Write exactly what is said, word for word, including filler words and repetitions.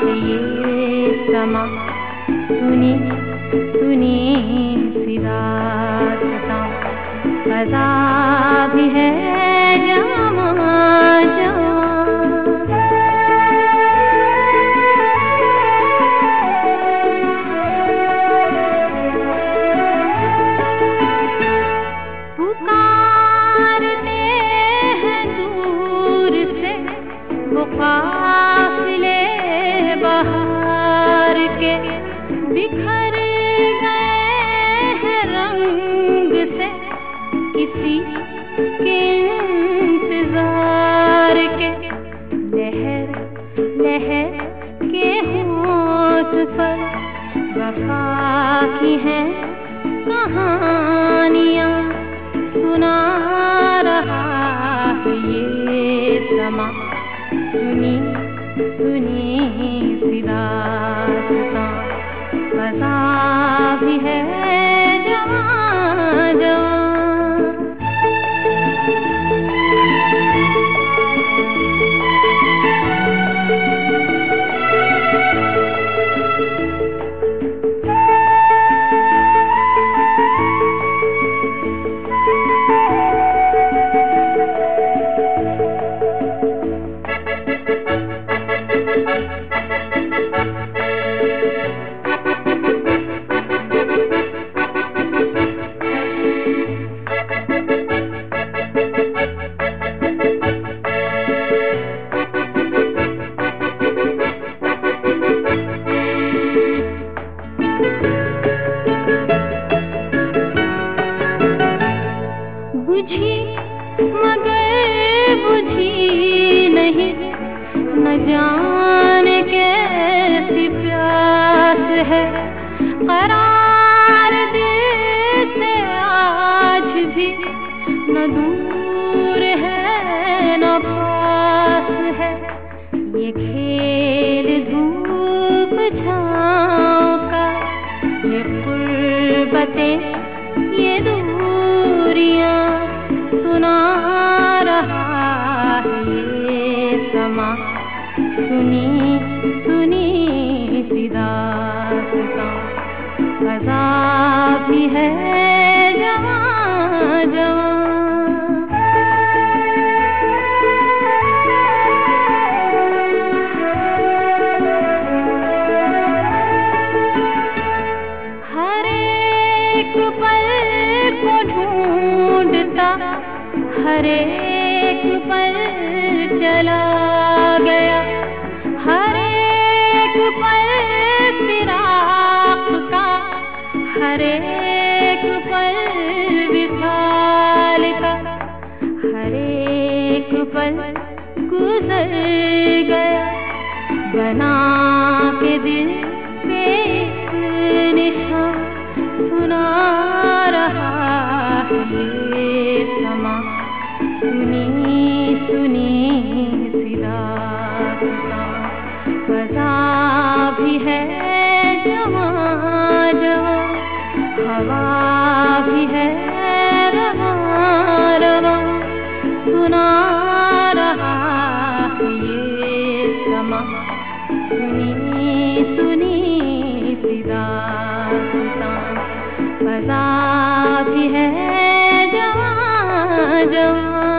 ये समा सुनी सुनी सी दास्तां फ़ज़ा भी है जवां जवां। पुकारते हैं दूर से वो काफ़िले बहार के, बिखर गए हैं रंग से किसी के इंतजार के। लहर लहर के होंठ पर वफा की हैं कहानियाँ, सुना रहा है ये समा सुनी सुनी सी दास्तां फ़ज़ा भी है जवां जवां। बुझी मगर बुझी नहीं, न जाने कैसी प्यास है। करार दिल से आज भी न दूर है न पास है। ये खेल धूप छाँव का, ये ग़ुर्बतें ये दूरियां, सुना रहा है ये समा सुनी सुनी सी दास्तां फ़ज़ा भी है जवां जवां। हर एक पल को ढूंढता हर एक पल चला गया, हर एक पल फिराक का, हर एक पल विसाल का, हर एक पल गुजर गया बना के दिल पे एक निशान, सुना रहा है ये समा सुनी सुनी सी दास्तां फ़ज़ा भी है जवां जवां। हवा भी है रवां रवां, सुना रहा है ये समा सुनी सुनी सी दास्तां फ़ज़ा भी है जवां जवां।